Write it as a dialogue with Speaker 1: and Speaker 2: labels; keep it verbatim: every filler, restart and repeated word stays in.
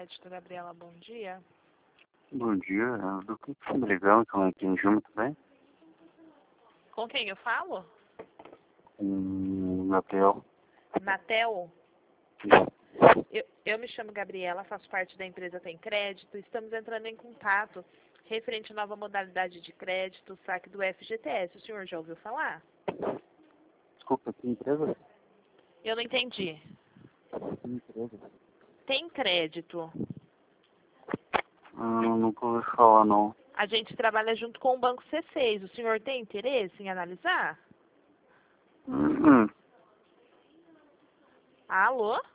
Speaker 1: Crédito, Gabriela, bom dia.
Speaker 2: Bom dia, é do que você me ligando, que eu não entendi muito bem.
Speaker 1: Com quem eu falo?
Speaker 2: Hum, Gabriel.
Speaker 1: Natel? Eu, eu me chamo Gabriela, faço parte da empresa Tem Crédito. Estamos entrando em contato referente à nova modalidade de crédito, saque do F G T S. O senhor já ouviu falar?
Speaker 2: Desculpa, que empresa?
Speaker 1: Eu não entendi.
Speaker 2: Que empresa?
Speaker 1: Tem Crédito.
Speaker 2: Hum, nunca ouvi falar, não.
Speaker 1: A gente trabalha junto com o Banco C seis. O senhor tem interesse em analisar?
Speaker 2: Hum, hum.
Speaker 1: Alô?